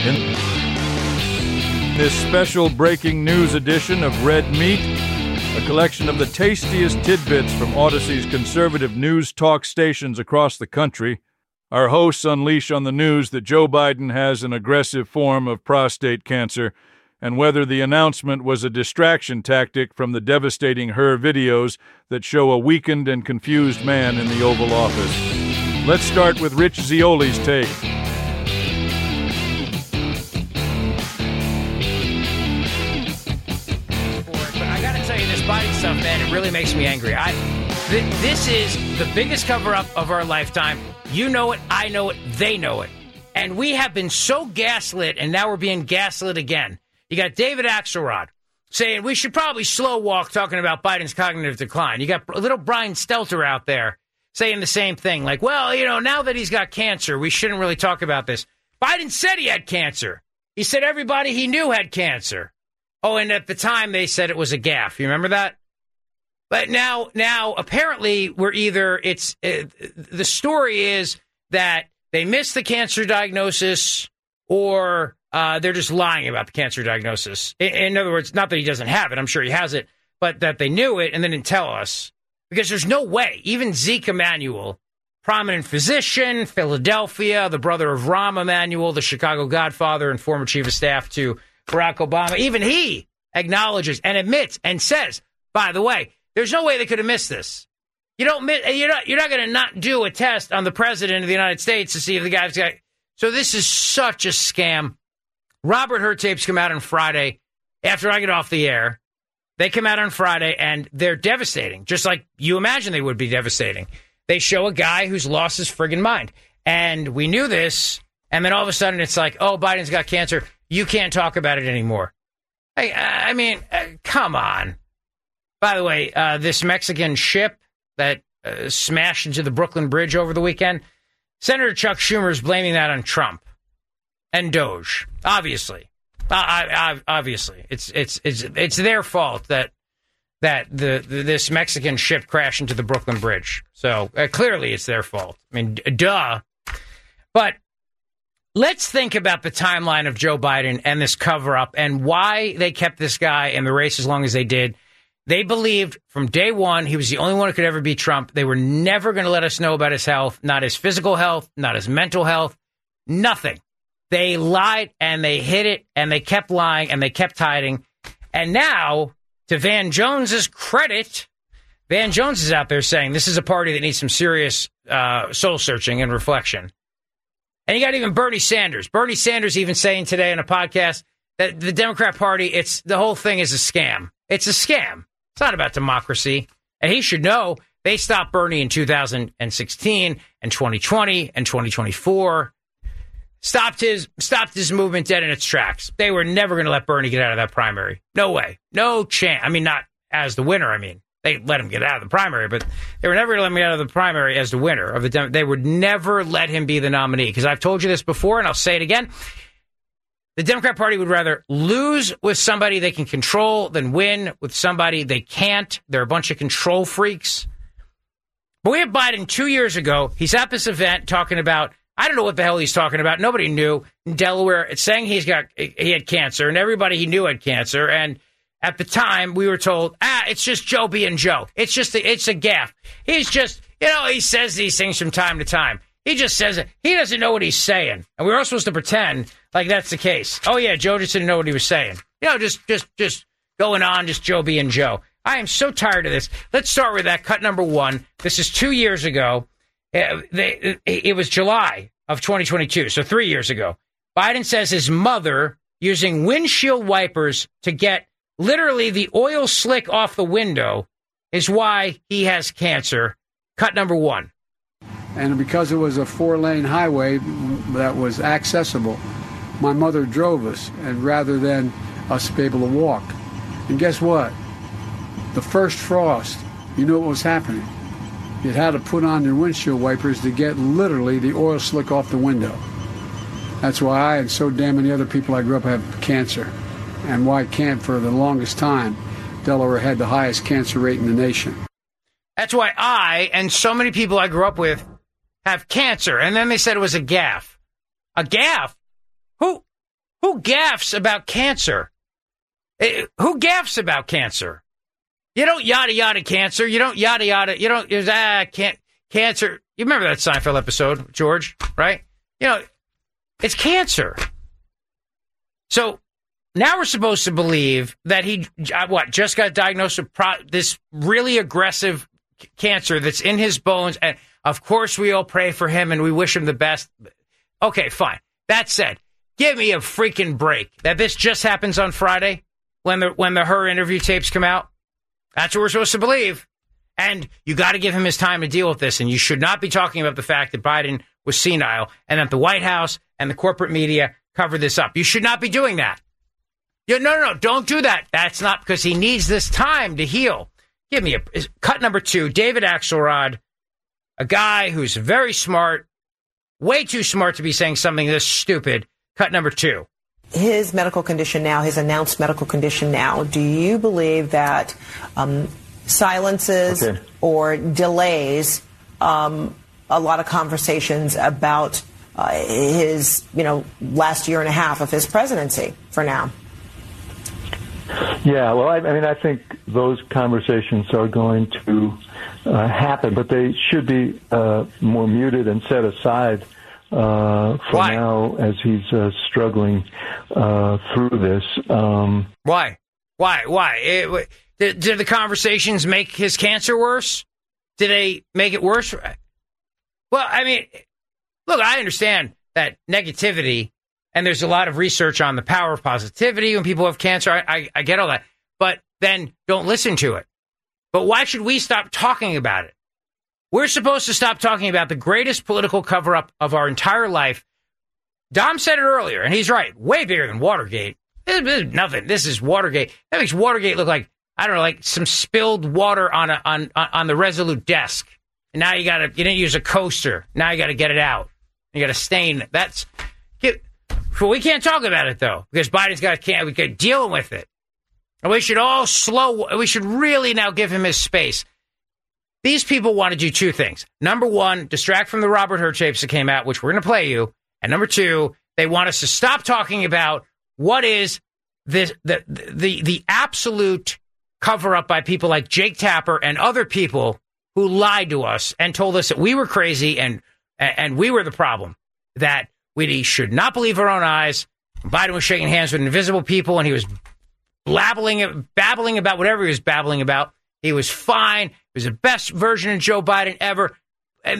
In this special breaking news edition of Red Meat, a collection of the tastiest tidbits from Odyssey's conservative news talk stations across the country, our hosts unleash on the news that Joe Biden has an aggressive form of prostate cancer and whether the announcement was a distraction tactic from the devastating Her videos that show a weakened and confused man in the Oval Office. Let's start with Rich Zeoli's take. Biden stuff, man, it really makes me angry. This is the biggest cover-up of our lifetime. You know it, I know it, they know it. And we have been so gaslit, and now we're being gaslit again. You got David Axelrod saying we should probably slow walk talking about Biden's cognitive decline. You got little Brian Stelter out there saying the same thing. Like, well, you know, now that he's got cancer, we shouldn't really talk about this. Biden said he had cancer. He said everybody he knew had cancer. Oh, and at the time they said it was a gaffe. You remember that? But now apparently the story is that they missed the cancer diagnosis or they're just lying about the cancer diagnosis. In other words, not that he doesn't have it. I'm sure he has it, but that they knew it and they didn't tell us because there's no way. Even Zeke Emanuel, prominent physician, Philadelphia, the brother of Rahm Emanuel, the Chicago Godfather and former chief of staff to Barack Obama, even he acknowledges and admits and says, by the way, there's no way they could have missed this. You're not going to not do a test on the president of the United States to see if the guy's got. So this is such a scam. Robert Hur tapes come out on Friday after I get off the air. They come out on Friday and they're devastating, just like you imagine they would be devastating. They show a guy who's lost his friggin' mind. And we knew this. And then all of a sudden it's like, oh, Biden's got cancer. You can't talk about it anymore. I mean, come on. By the way, this Mexican ship that smashed into the Brooklyn Bridge over the weekend, Senator Chuck Schumer is blaming that on Trump and Doge. Obviously, obviously, it's their fault that this Mexican ship crashed into the Brooklyn Bridge. So clearly, it's their fault. I mean, duh. But let's think about the timeline of Joe Biden and this cover-up and why they kept this guy in the race as long as they did. They believed from day one he was the only one who could ever beat Trump. They were never going to let us know about his health, not his physical health, not his mental health, nothing. They lied and they hid it and they kept lying and they kept hiding. And now, to Van Jones's credit, Van Jones is out there saying this is a party that needs some serious soul-searching and reflection. And you got even Bernie Sanders. Bernie Sanders even saying today on a podcast that the Democrat Party, the whole thing is a scam. It's a scam. It's not about democracy. And he should know they stopped Bernie in 2016 and 2020 and 2024. Stopped his movement dead in its tracks. They were never going to let Bernie get out of that primary. No way. No chance. I mean, not as the winner, I mean. They let him get out of the primary, but they were never going to let him get out of the primary as the winner of the. They would never let him be the nominee because I've told you this before, and I'll say it again. The Democrat Party would rather lose with somebody they can control than win with somebody they can't. They're a bunch of control freaks. But we had Biden 2 years ago. He's at this event talking about, I don't know what the hell he's talking about. Nobody knew in Delaware. It's saying he had cancer, and everybody he knew had cancer, and at the time, we were told, it's just Joe being Joe. It's a gaffe. He's just, he says these things from time to time. He just says it. He doesn't know what he's saying. And we're all supposed to pretend like that's the case. Oh, yeah, Joe just didn't know what he was saying. Just going on, just Joe being Joe. I am so tired of this. Let's start with that. Cut number one. This is 2 years ago. It was July of 2022, so 3 years ago. Biden says his mother using windshield wipers to get literally the oil slick off the window is why he has cancer. Cut number one. And because it was a 4-lane highway that was accessible, my mother drove us, and rather than us be able to walk. And guess what? The first frost, you knew what was happening. You had to put on your windshield wipers to get literally the oil slick off the window. That's why I and so damn many other people I grew up have cancer. And why for the longest time, Delaware had the highest cancer rate in the nation. That's why I and so many people I grew up with have cancer. And then they said it was a gaffe. A gaffe? Who? gaffes about cancer? Who gaffes about cancer? You don't yada yada cancer. You don't yada yada. You don't cancer. You remember that Seinfeld episode, George, right? You know, it's cancer. So now we're supposed to believe that he just got diagnosed with this really aggressive cancer that's in his bones, and of course we all pray for him and we wish him the best. Okay, fine. That said, give me a freaking break. That this just happens on Friday when the her interview tapes come out. That's what we're supposed to believe. And you got to give him his time to deal with this. And you should not be talking about the fact that Biden was senile and that the White House and the corporate media covered this up. You should not be doing that. No, don't do that. That's not because he needs this time to heal. Give me cut number 2, David Axelrod, a guy who's very smart, way too smart to be saying something this stupid. Cut number 2. His medical condition now, his announced medical condition now, do you believe that silences or delays a lot of conversations about his, last year and a half of his presidency for now? Yeah, well, I think those conversations are going to happen, but they should be more muted and set aside for now as he's struggling through this. Why? Did the conversations make his cancer worse? Did they make it worse? Well, I mean, look, I understand that negativity, and there's a lot of research on the power of positivity when people have cancer. I get all that. But then don't listen to it. But why should we stop talking about it? We're supposed to stop talking about the greatest political cover-up of our entire life. Dom said it earlier, and he's right. Way bigger than Watergate. This is nothing. This is Watergate. That makes Watergate look like, I don't know, like some spilled water on the Resolute desk. And now you didn't use a coaster. Now you got to get it out. You got to stain. We can't talk about it, though, because Biden's we got dealing with it. And we should really now give him his space. These people want to do 2 things. Number 1, distract from the Robert Hur tapes that came out, which we're going to play you. And number 2, they want us to stop talking about what is the absolute cover-up by people like Jake Tapper and other people who lied to us and told us that we were crazy and we were the problem, that we should not believe our own eyes. Biden was shaking hands with invisible people, and he was babbling about whatever he was babbling about. He was fine. He was the best version of Joe Biden ever. And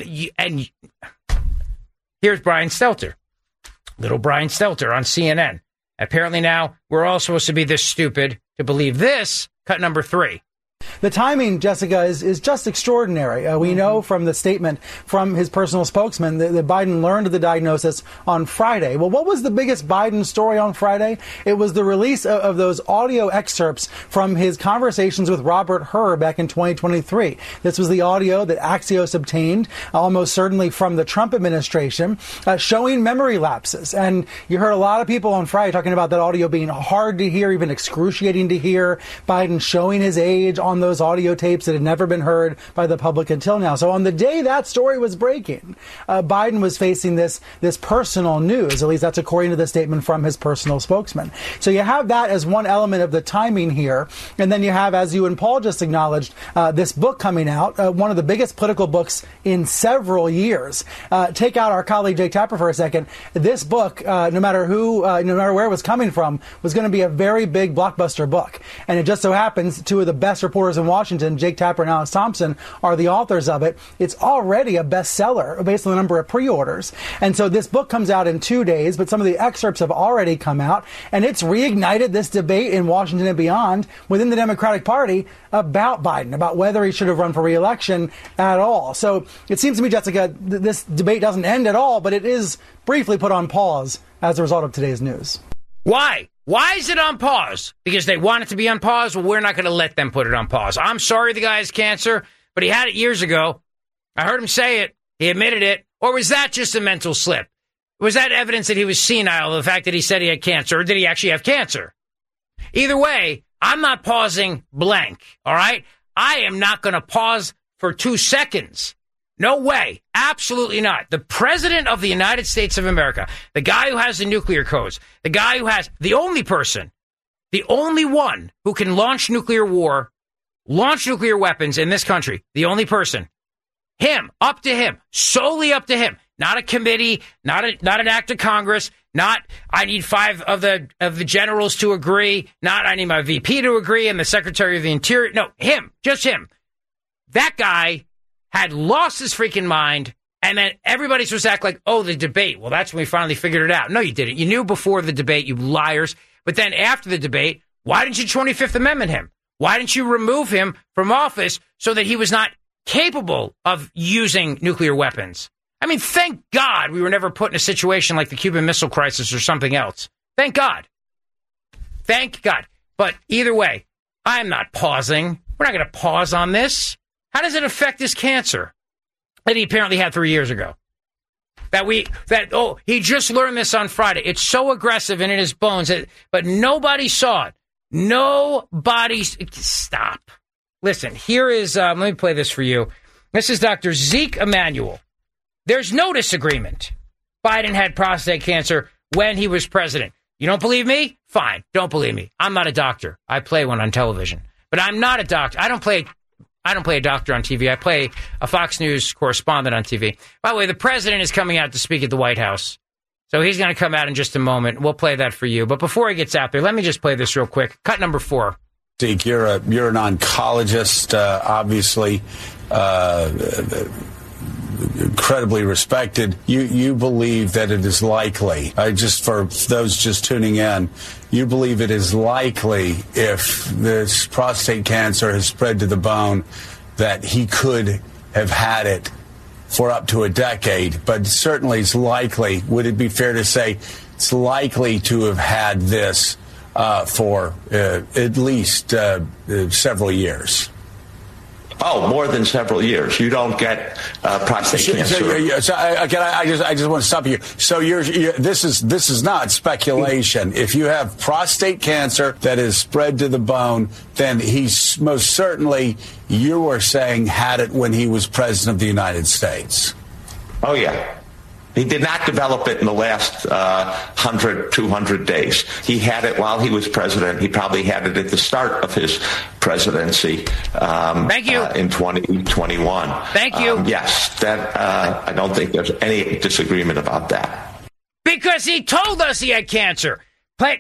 here's Brian Stelter, little Brian Stelter on CNN. Apparently now we're all supposed to be this stupid to believe this. Cut number 3. The timing, Jessica, is just extraordinary. We know from the statement from his personal spokesman that Biden learned of the diagnosis on Friday. Well, what was the biggest Biden story on Friday? It was the release of those audio excerpts from his conversations with Robert Hur back in 2023. This was the audio that Axios obtained, almost certainly from the Trump administration, showing memory lapses. And you heard a lot of people on Friday talking about that audio being hard to hear, even excruciating to hear. Biden showing his age on those audio tapes that had never been heard by the public until now. So on the day that story was breaking, Biden was facing this personal news. At least that's according to the statement from his personal spokesman. So you have that as one element of the timing here. And then you have, as you and Paul just acknowledged, this book coming out, one of the biggest political books in several years. Take out our colleague Jake Tapper for a second. This book, no matter where it was coming from, was going to be a very big blockbuster book. And it just so happens 2 of the best reporters in Washington, Jake Tapper and Alex Thompson, are the authors of it. It's already a bestseller based on the number of pre-orders. And so this book comes out in 2 days, but some of the excerpts have already come out, and it's reignited this debate in Washington and beyond within the Democratic Party about Biden, about whether he should have run for re-election at all. So it seems to me, Jessica, this debate doesn't end at all, but it is briefly put on pause as a result of today's news. Why? Why is it on pause? Because they want it to be on pause? Well, we're not going to let them put it on pause. I'm sorry the guy has cancer, but he had it years ago. I heard him say it. He admitted it. Or was that just a mental slip? Was that evidence that he was senile, the fact that he said he had cancer, or did he actually have cancer? Either way, I'm not pausing blank, all right? I am not going to pause for 2 seconds No way. Absolutely not. The president of the United States of America, the guy who has the nuclear codes, the guy who has the only person, the only one who can launch nuclear war, launch nuclear weapons in this country, the only person, him, up to him, solely up to him, not a committee, not an act of Congress, not I need 5 of the generals to agree, not I need my VP to agree and the Secretary of the Interior. No, him, just him. That guy had lost his freaking mind, and then everybody's supposed to act like, oh, the debate. Well, that's when we finally figured it out. No, you didn't. You knew before the debate, you liars. But then after the debate, why didn't you 25th Amendment him? Why didn't you remove him from office so that he was not capable of using nuclear weapons? I mean, thank God we were never put in a situation like the Cuban Missile Crisis or something else. Thank God. Thank God. But either way, I'm not pausing. We're not going to pause on this. How does it affect his cancer that he apparently had 3 years ago? He just learned this on Friday. It's so aggressive and in his bones, but nobody saw it. Stop. Listen, here is, let me play this for you. This is Dr. Zeke Emanuel. There's no disagreement. Biden had prostate cancer when he was president. You don't believe me? Fine. Don't believe me. I'm not a doctor. I play one on television, but I'm not a doctor. I don't play a doctor on TV. I play a Fox News correspondent on TV. By the way, the president is coming out to speak at the White House. So he's going to come out in just a moment. We'll play that for you. But before he gets out there, let me just play this real quick. Cut number 4. Zeke, you're an oncologist, obviously incredibly respected. You believe that it is likely, just for those just tuning in, you believe it is likely if this prostate cancer has spread to the bone that he could have had it for up to a decade, but certainly it's likely. Would it be fair to say it's likely to have had this for at least several years? Oh, more than several years. You don't get prostate cancer. So I just want to stop you. So this is not speculation. If you have prostate cancer that is spread to the bone, then he's most certainly, you were saying, had it when he was president of the United States. Oh, yeah. He did not develop it in the last 100, 200 days. He had it while he was president. He probably had it at the start of his presidency. Thank you. In 2021. Thank you. Yes, that I don't think there's any disagreement about that. Because he told us he had cancer. Play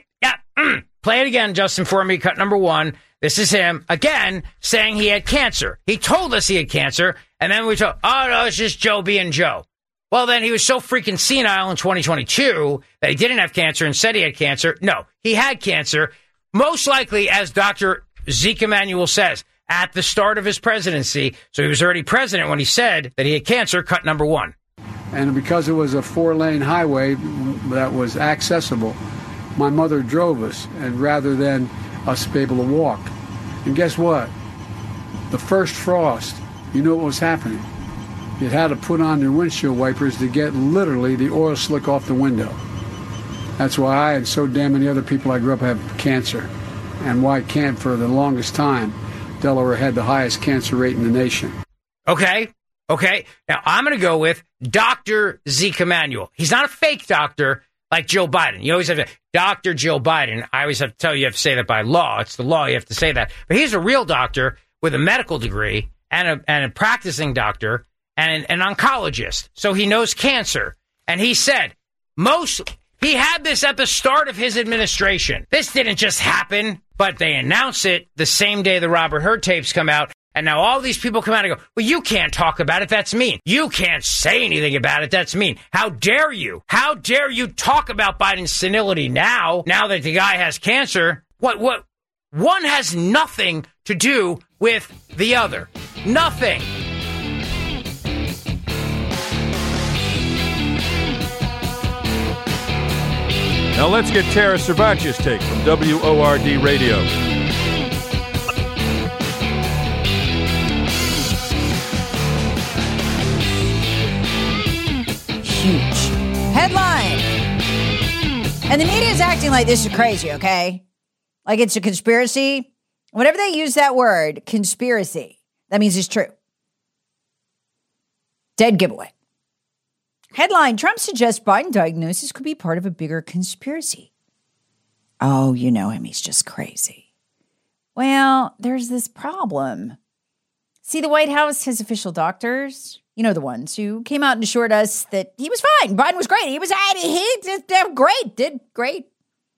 it again, Justin, for me. Cut number 1. This is him, again, saying he had cancer. He told us he had cancer, and then we told, oh, no, it's just Joe being Joe. Well, then he was so freaking senile in 2022 that he didn't have cancer and said he had cancer. No, he had cancer, most likely, as Dr. Zeke Emanuel says, at the start of his presidency. So he was already president when he said that he had cancer. Cut number 1. And because it was a 4-lane highway that was accessible, my mother drove us, and rather than us be able to walk. And guess what? The first frost, you know what was happening? You had to put on your windshield wipers to get literally the oil slick off the window. That's why I and so damn many other people I grew up have cancer. And why can't, for the longest time, Delaware had the highest cancer rate in the nation. Okay. Now, I'm going to go with Dr. Zeke Emanuel. He's not a fake doctor like Joe Biden. You always have to, Dr. Joe Biden. I always have to tell you, you have to say that by law. It's the law. You have to say that. But he's a real doctor with a medical degree and a practicing doctor and an oncologist. So he knows cancer. And he said he had this at the start of his administration. This didn't just happen, but they announced it the same day the Robert Hur tapes come out. And now all these people come out and go, well, you can't talk about it. That's mean. You can't say anything about it. That's mean. How dare you? How dare you talk about Biden's senility now that the guy has cancer? What? One has nothing to do with the other. Nothing. Now let's get Tara Servatius' take from WORD Radio. Huge headline. And the media is acting like this is crazy, okay? Like it's a conspiracy. Whenever they use that word, conspiracy, that means it's true. Dead giveaway. Headline, Trump suggests Biden diagnosis could be part of a bigger conspiracy. Oh, you know him. He's just crazy. Well, there's this problem. See, the White House has official doctors, you know, the ones who came out and assured us that he was fine. Biden was great. He did great.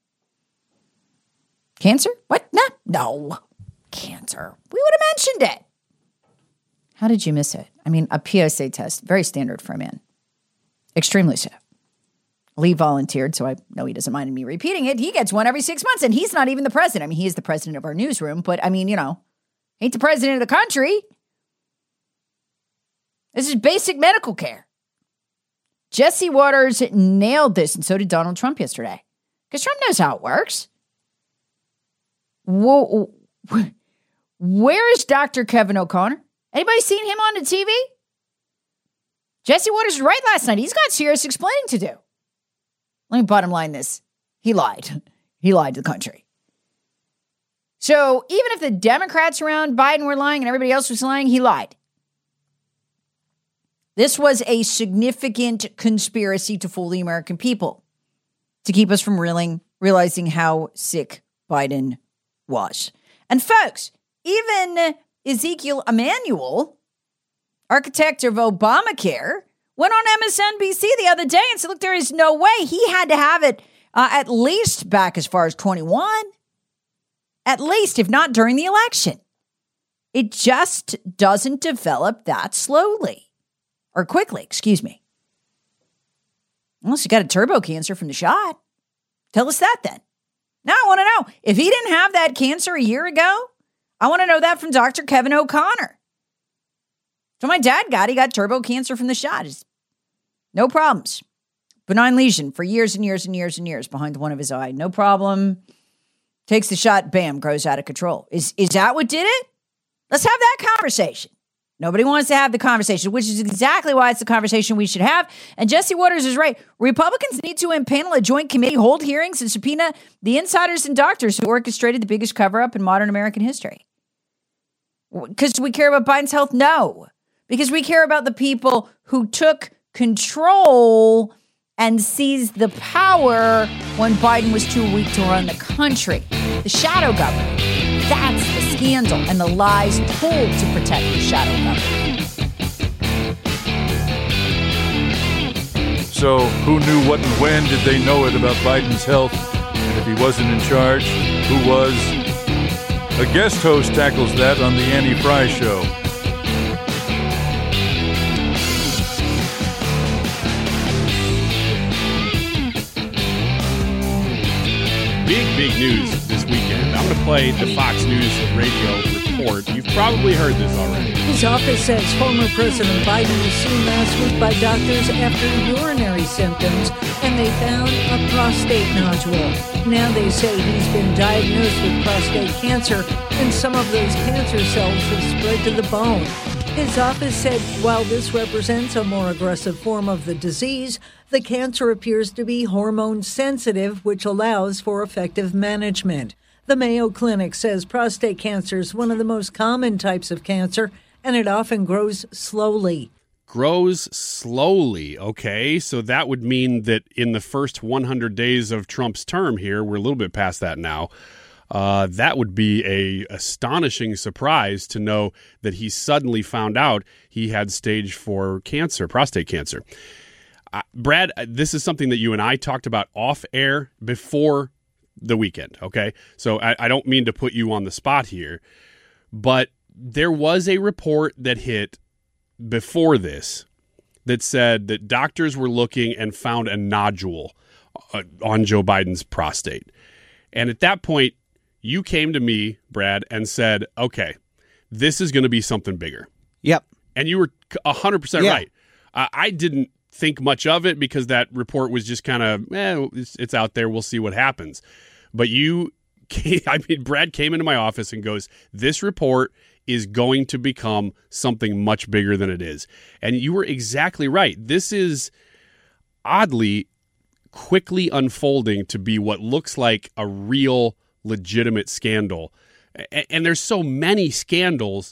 Cancer? What? No. Cancer. We would have mentioned it. How did you miss it? I mean, a PSA test, very standard for a man. Extremely so. Lee volunteered, so I know he doesn't mind me repeating it. He gets one every 6 months, and he's not even the president. I mean, he is the president of our newsroom, but I mean, you know, ain't the president of the country. This is basic medical care. Jesse Waters nailed this, and so did Donald Trump yesterday. Because Trump knows how it works. Whoa, where is Dr. Kevin O'Connor? Anybody seen him on the TV? Jesse Waters was right last night. He's got serious explaining to do. Let me bottom line this. He lied. He lied to the country. So even if the Democrats around Biden were lying and everybody else was lying, he lied. This was a significant conspiracy to fool the American people, to keep us from realizing how sick Biden was. And folks, even Ezekiel Emanuel, architect of Obamacare, went on MSNBC the other day and said, look, there is no way. He had to have it at least back as far as 21. At least, if not during the election. It just doesn't develop that slowly. Or quickly, excuse me. Unless you got a turbo cancer from the shot. Tell us that then. Now I want to know, if he didn't have that cancer a year ago, I want to know that from Dr. Kevin O'Connor. So my dad he got turbo cancer from the shot. It's no problems. Benign lesion for years and years and years and years behind one of his eye. No problem. Takes the shot, bam, grows out of control. Is that what did it? Let's have that conversation. Nobody wants to have the conversation, which is exactly why it's the conversation we should have. And Jesse Waters is right. Republicans need to impanel a joint committee, hold hearings, and subpoena the insiders and doctors who orchestrated the biggest cover-up in modern American history. Because we care about Biden's health? No. Because we care about the people who took control and seized the power when Biden was too weak to run the country. The shadow government. That's the scandal and the lies told to protect the shadow government. So who knew what and when did they know it about Biden's health? And if he wasn't in charge, who was? A guest host tackles that on the Annie Fry Show. Big news this weekend. I'm going to play the Fox News radio report. You've probably heard this already. His office says former President Biden was seen last week by doctors after urinary symptoms, and they found a prostate nodule. Now they say he's been diagnosed with prostate cancer, and some of those cancer cells have spread to the bone. His office said while this represents a more aggressive form of the disease, the cancer appears to be hormone sensitive, which allows for effective management. The Mayo Clinic says prostate cancer is one of the most common types of cancer, and it often grows slowly. Grows slowly. Okay, so that would mean that in the first 100 days of Trump's term here, we're a little bit past that now, that would be a astonishing surprise to know that he suddenly found out he had stage 4 cancer, prostate cancer. Brad, this is something that you and I talked about off air before the weekend, okay? So I don't mean to put you on the spot here, but there was a report that hit before this that said that doctors were looking and found a nodule on Joe Biden's prostate. And at that point, you came to me, Brad, and said, okay, this is going to be something bigger. Yep. And you were 100% right. I didn't think much of it because that report was just kind of, it's out there. We'll see what happens. But Brad came into my office and goes, this report is going to become something much bigger than it is. And you were exactly right. This is oddly quickly unfolding to be what looks like a real legitimate scandal. And there's so many scandals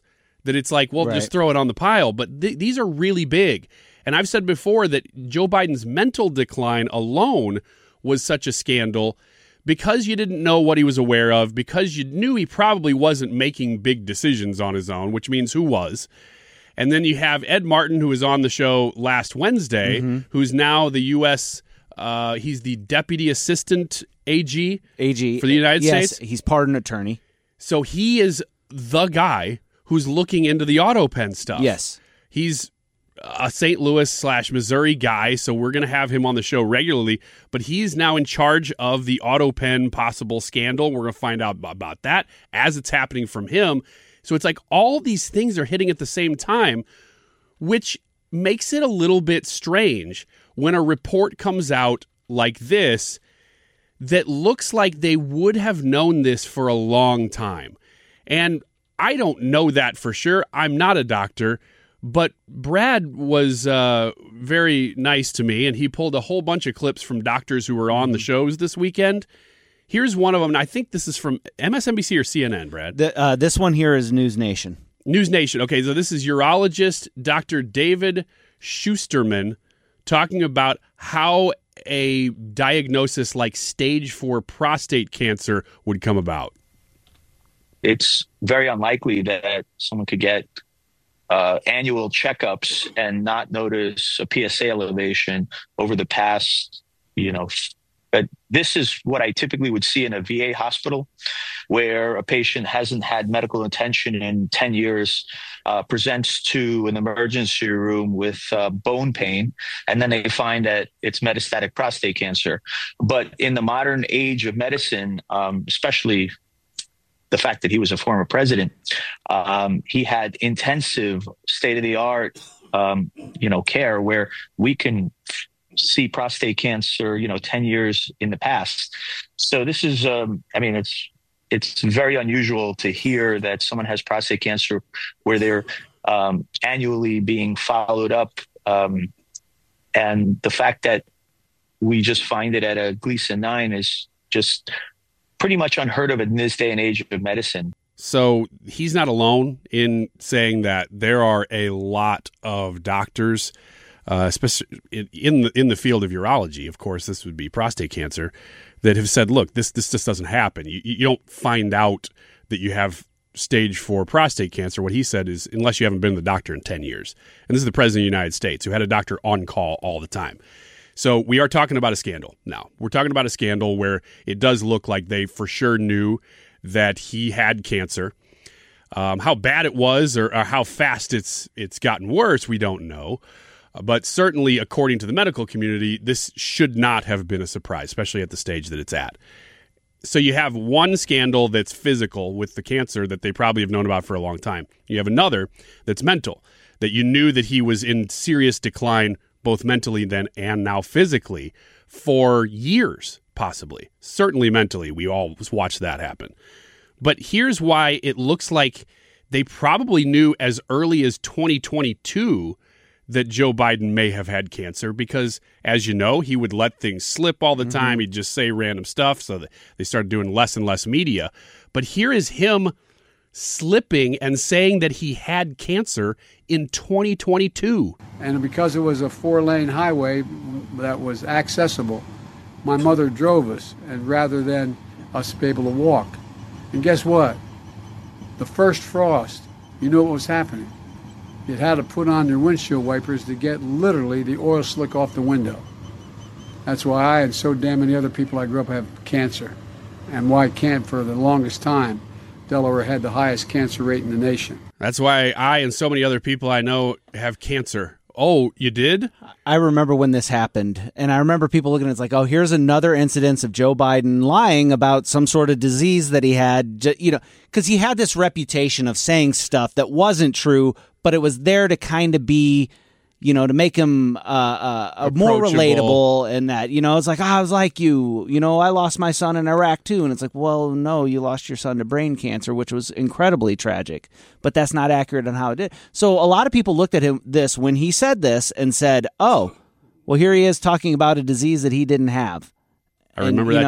that it's like, well, just throw it on the pile. But these are really big. And I've said before that Joe Biden's mental decline alone was such a scandal because you didn't know what he was aware of, because you knew he probably wasn't making big decisions on his own, which means who was. And then you have Ed Martin, who was on the show last Wednesday, who's now the U.S., he's the Deputy Assistant AG for the United States. Yes, he's pardon attorney. So he is the guy who's looking into the AutoPen stuff. Yes. He's a St. Louis/Missouri guy, so we're going to have him on the show regularly, but he's now in charge of the AutoPen possible scandal. We're going to find out about that as it's happening from him. So it's like all these things are hitting at the same time, which makes it a little bit strange when a report comes out like this that looks like they would have known this for a long time. And I don't know that for sure. I'm not a doctor. But Brad was very nice to me, and he pulled a whole bunch of clips from doctors who were on the shows this weekend. Here's one of them, and I think this is from MSNBC or CNN, Brad. This one here is News Nation. News Nation. Okay, so this is urologist Dr. David Schusterman talking about how a diagnosis like stage 4 prostate cancer would come about. It's very unlikely that someone could get annual checkups and not notice a PSA elevation over the past, but this is what I typically would see in a VA hospital where a patient hasn't had medical attention in 10 years, presents to an emergency room with bone pain, and then they find that it's metastatic prostate cancer. But in the modern age of medicine, especially the fact that he was a former president, he had intensive state-of-the-art, care where we can see prostate cancer, 10 years in the past. So this is, it's very unusual to hear that someone has prostate cancer where they're annually being followed up. And the fact that we just find it at a Gleason 9 is just pretty much unheard of in this day and age of medicine. So he's not alone in saying that there are a lot of doctors, especially in the field of urology, of course, this would be prostate cancer, that have said, look, this just doesn't happen. You don't find out that you have stage 4 prostate cancer. What he said is, unless you haven't been to the doctor in 10 years. And this is the president of the United States who had a doctor on call all the time. So we are talking about a scandal now. We're talking about a scandal where it does look like they for sure knew that he had cancer. How bad it was or how fast it's gotten worse, we don't know. But certainly, according to the medical community, this should not have been a surprise, especially at the stage that it's at. So you have one scandal that's physical with the cancer that they probably have known about for a long time. You have another that's mental, that you knew that he was in serious decline both mentally then and now physically for years, possibly. Certainly mentally, we all watched that happen. But here's why it looks like they probably knew as early as 2022 that Joe Biden may have had cancer because, as you know, he would let things slip all the time. He'd just say random stuff, so that they started doing less and less media. But here is him slipping and saying that he had cancer in 2022. And because it was a 4-lane highway that was accessible, my mother drove us, and rather than us be able to walk. And guess what? The first frost, you know what was happening? You had to put on your windshield wipers to get literally the oil slick off the window. That's why I and so damn many other people I grew up have cancer. And why can't, for the longest time, Delaware had the highest cancer rate in the nation. That's why I and so many other people I know have cancer. Oh, you did? I remember when this happened, and I remember people looking at it, it's like, oh, here's another incidence of Joe Biden lying about some sort of disease that he had, because he had this reputation of saying stuff that wasn't true, but it was there to kind of be, to make him more relatable, and that, it's like, I was like you, I lost my son in Iraq too. And it's like, well, no, you lost your son to brain cancer, which was incredibly tragic, but that's not accurate on how it did. So a lot of people looked at this when he said this and said, oh, well, here he is talking about a disease that he didn't have. I remember that too.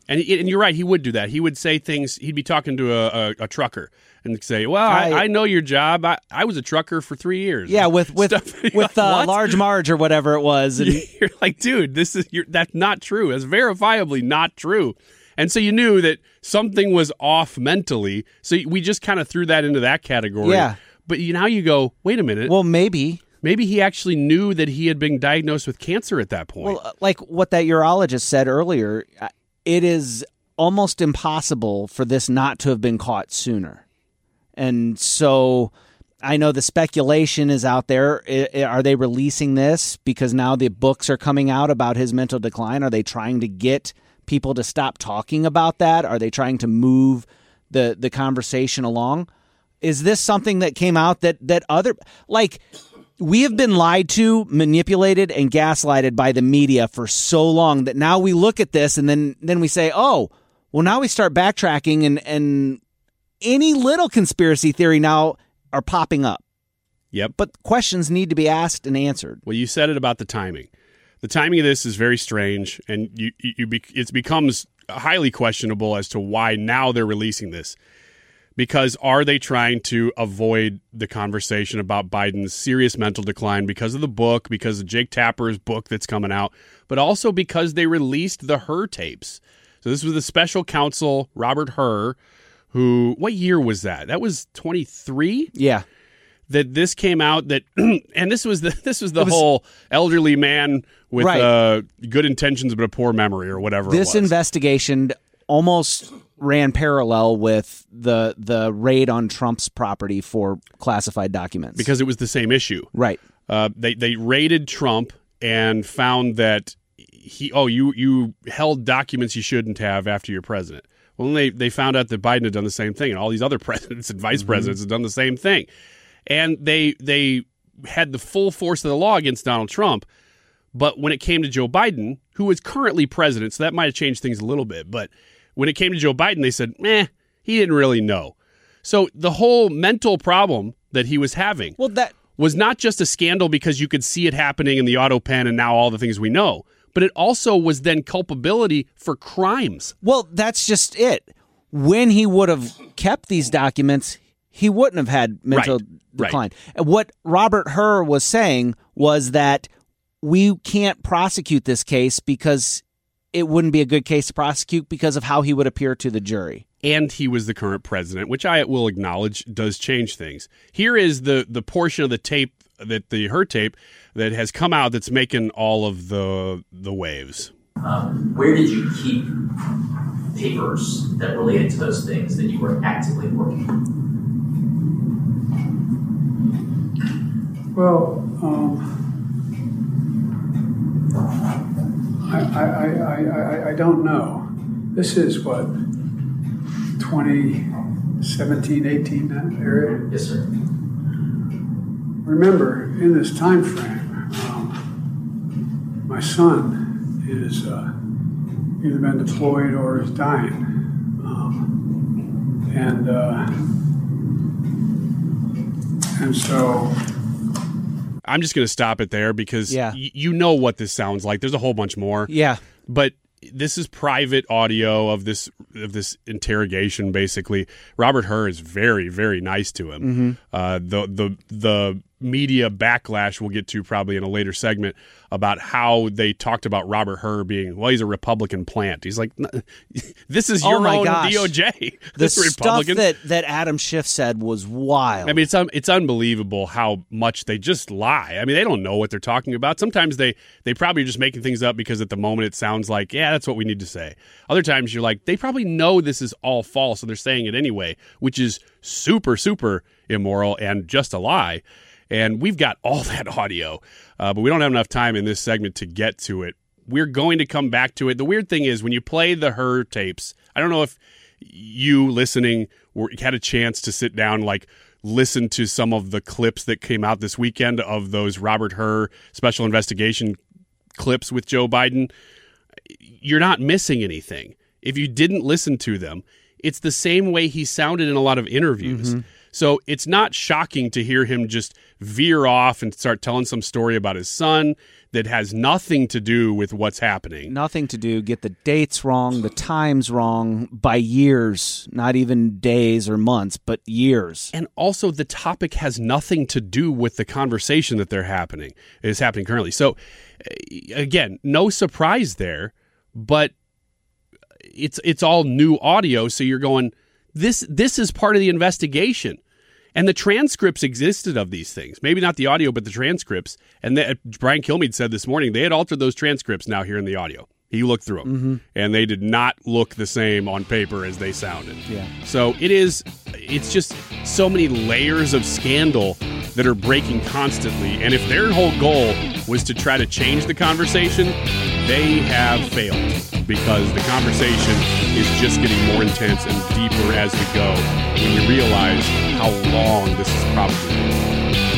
And you're right, he would do that. He would say things, he'd be talking to a trucker and say, well, I know your job. I was a trucker for 3 years. Yeah, with like, Large Marge or whatever it was. And you're like, dude, that's not true. That's verifiably not true. And so you knew that something was off mentally. So we just kind of threw that into that category. Yeah. But now you go, wait a minute. Well, maybe he actually knew that he had been diagnosed with cancer at that point. Well, like what that urologist said earlier, it is almost impossible for this not to have been caught sooner. And so I know the speculation is out there. Are they releasing this because now the books are coming out about his mental decline? Are they trying to get people to stop talking about that? Are they trying to move the conversation along? Is this something that came out that other, like, we have been lied to, manipulated, and gaslighted by the media for so long that now we look at this and then we say, oh, well, now we start backtracking and any little conspiracy theory now are popping up. Yep. But questions need to be asked and answered. Well, you said it about the timing. The timing of this is very strange, and it becomes highly questionable as to why now they're releasing this. Because are they trying to avoid the conversation about Biden's serious mental decline because of the book, because of Jake Tapper's book that's coming out, but also because they released the Hur tapes. So this was the special counsel, Robert Hur, who, what year was that? That was 23? Yeah. That this came out that, and this was the whole elderly man with good intentions but a poor memory or whatever it was. This investigation almost ran parallel with the raid on Trump's property for classified documents. Because it was the same issue. Right. They raided Trump and found that you held documents you shouldn't have after you're president. Well, they found out that Biden had done the same thing, and all these other presidents and vice presidents had done the same thing. And they had the full force of the law against Donald Trump. But when it came to Joe Biden, who is currently president, so that might have changed things a little bit, but when it came to Joe Biden, they said, he didn't really know. So the whole mental problem that he was having was not just a scandal because you could see it happening in the auto pen and now all the things we know, but it also was then culpability for crimes. Well, that's just it. When he would have kept these documents, he wouldn't have had mental decline. And what Robert Hur was saying was that we can't prosecute this case because it wouldn't be a good case to prosecute because of how he would appear to the jury. And he was the current president, which I will acknowledge does change things. Here is the portion of the tape, that the Hur tape, that has come out that's making all of the waves. Where did you keep papers that related to those things that you were actively working on? Well, I don't know. This is what, 2017, 18, that area? Yes, sir. Remember, in this time frame, my son is either been deployed or is dying. And so I'm just going to stop it there because you know what this sounds like. There's a whole bunch more. Yeah. But this is private audio of this interrogation, basically. Robert Hur is very, very nice to him. Mm-hmm. The media backlash we'll get to probably in a later segment about how they talked about Robert Hur being, well, he's a Republican plant. He's like, this is your own DOJ. The stuff that Adam Schiff said was wild. I mean, it's unbelievable how much they just lie. I mean, they don't know what they're talking about. Sometimes they probably are just making things up because at the moment it sounds like, yeah, that's what we need to say. Other times you're like, they probably know this is all false, so they're saying it anyway, which is super, super immoral and just a lie. And we've got all that audio, but we don't have enough time in this segment to get to it. We're going to come back to it. The weird thing is when you play the Hur tapes, I don't know if you listening had a chance to sit down, listen to some of the clips that came out this weekend of those Robert Hur special investigation clips with Joe Biden. You're not missing anything. If you didn't listen to them, it's the same way he sounded in a lot of interviews. Mm-hmm. So it's not shocking to hear him just veer off and start telling some story about his son that has nothing to do with what's happening. Nothing to do. Get the dates wrong, the times wrong by years, not even days or months, but years. And also the topic has nothing to do with the conversation that is happening currently. So again, no surprise there, but it's all new audio. So you're going, this is part of the investigation. And the transcripts existed of these things. Maybe not the audio, but the transcripts. And Brian Kilmeade said this morning they had altered those transcripts now here in the audio. He looked through them, and they did not look the same on paper as they sounded. Yeah. So it's just so many layers of scandal that are breaking constantly. And if their whole goal was to try to change the conversation, they have failed, because the conversation is just getting more intense and deeper as we go when you realize how long this is probably been.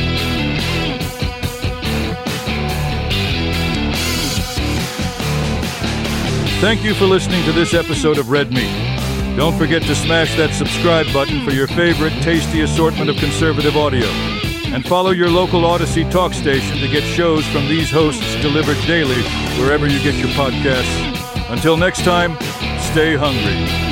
Thank you for listening to this episode of Red Meat. Don't forget to smash that subscribe button for your favorite tasty assortment of conservative audio. And follow your local Odyssey talk station to get shows from these hosts delivered daily wherever you get your podcasts. Until next time, stay hungry.